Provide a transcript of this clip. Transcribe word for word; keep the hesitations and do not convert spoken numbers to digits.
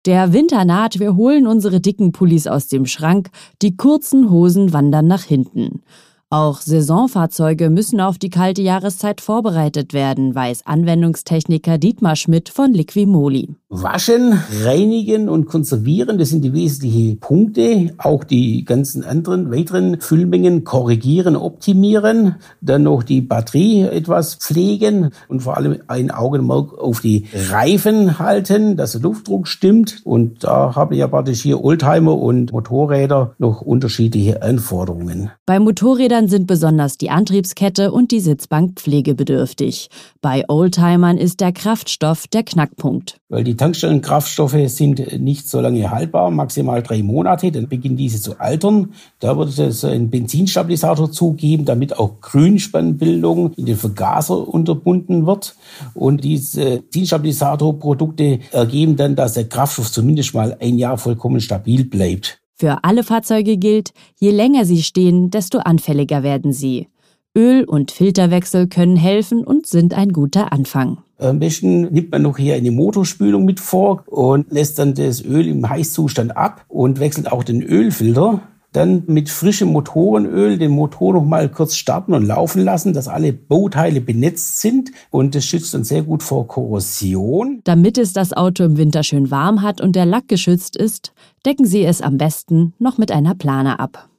Der Winter naht, wir holen unsere dicken Pullis aus dem Schrank, die kurzen Hosen wandern nach hinten. Auch Saisonfahrzeuge müssen auf die kalte Jahreszeit vorbereitet werden, weiß Anwendungstechniker Dietmar Schmidt von Liquimoli. Waschen, reinigen und konservieren, das sind die wesentlichen Punkte. Auch die ganzen anderen weiteren Füllmengen korrigieren, optimieren. Dann noch die Batterie etwas pflegen und vor allem ein Augenmerk auf die Reifen halten, dass der Luftdruck stimmt. Und da haben ja praktisch hier Oldtimer und Motorräder noch unterschiedliche Anforderungen. Bei Motorrädern sind besonders die Antriebskette und die Sitzbank pflegebedürftig. Bei Oldtimern ist der Kraftstoff der Knackpunkt. Weil die Tankstellenkraftstoffe sind nicht so lange haltbar, maximal drei Monate, dann beginnen diese zu altern. Da wird es einen Benzinstabilisator zugeben, damit auch Grünspannbildung in den Vergaser unterbunden wird. Und diese Benzinstabilisatorprodukte ergeben dann, dass der Kraftstoff zumindest mal ein Jahr vollkommen stabil bleibt. Für alle Fahrzeuge gilt, je länger sie stehen, desto anfälliger werden sie. Öl- und Filterwechsel können helfen und sind ein guter Anfang. Am besten nimmt man noch hier eine Motorspülung mit vor und lässt dann das Öl im Heißzustand ab und wechselt auch den Ölfilter. Dann mit frischem Motorenöl den Motor noch mal kurz starten und laufen lassen, dass alle Bauteile benetzt sind. Und das schützt dann sehr gut vor Korrosion. Damit es das Auto im Winter schön warm hat und der Lack geschützt ist, decken Sie es am besten noch mit einer Plane ab.